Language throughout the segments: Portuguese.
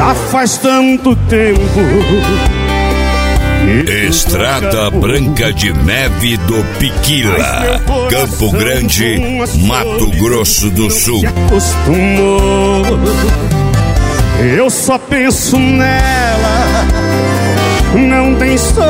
Já faz tanto tempo. Estrada Branca de Neve do Piquila, Campo Grande, Mato Grosso do Sul. Acostumou. Eu só penso nela, não tem solução.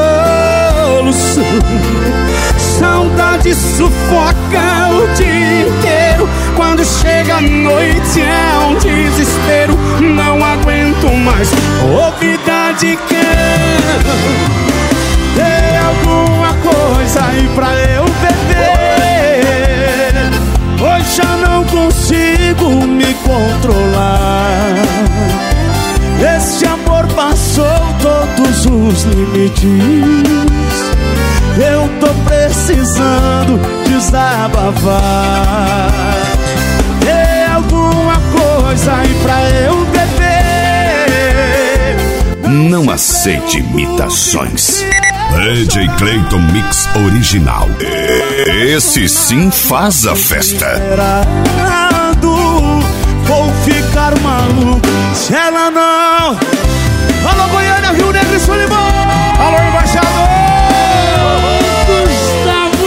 Saudade sufoca o dia inteiro. Quando chega a noite é um desespero. Não aguento mais ouvir de cão. Tem alguma coisa aí pra eu beber? Hoje já não consigo me controlar. Esse amor passou todos os limites. Eu tô precisando desabafar. Tem alguma coisa aí pra eu beber? Não aceite imitações. DJ Clayton Mix Original. Esse sim faz a festa. Vou ficar maluco se ela não. Alô Goiânia, Rio Negro e Solimão. Alô embaixador Gustavo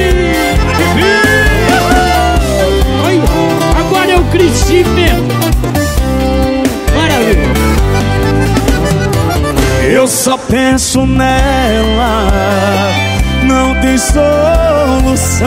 Lima. Agora é o Christopher. Maravilha. Eu só penso nela, não tem solução.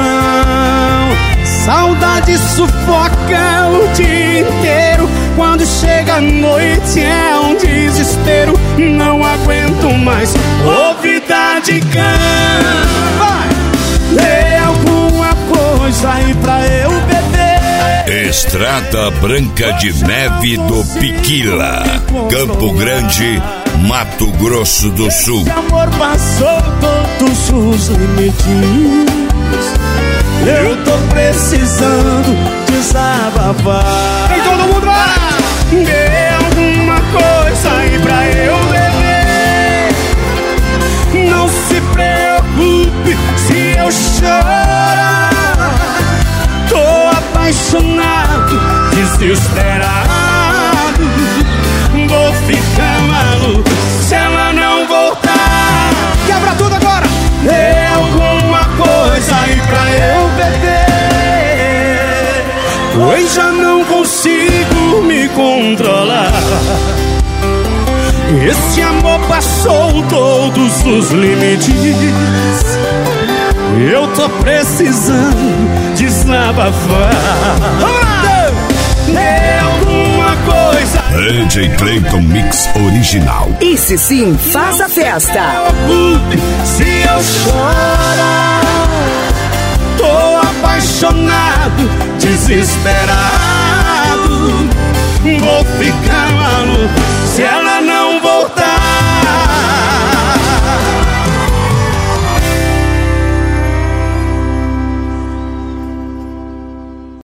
Saudade sufoca o dia inteiro. Quando chega a noite é um desespero. Não aguento mais ouvir de cão. Vai! Tem alguma coisa aí pra eu beber? Estrada Branca de Neve do Piquila, Campo Grande, Mato Grosso do Sul. Esse amor passou todos os limites. Eu tô precisando desabafar. Tem todo mundo lá! Dê alguma coisa aí pra eu beber. Não se preocupe se eu chorar. Tô apaixonado, desesperado. Vou ficar maluco se ela não voltar. Quebra tudo agora! Dê alguma coisa aí pra eu beber. Pois já não consigo me controlar. Esse amor passou todos os limites. Eu tô precisando desabafar. Dê alguma coisa. DJ Clayton Mix Original. Esse sim faz a festa. Se eu chorar, tô apaixonado, desesperado. Vou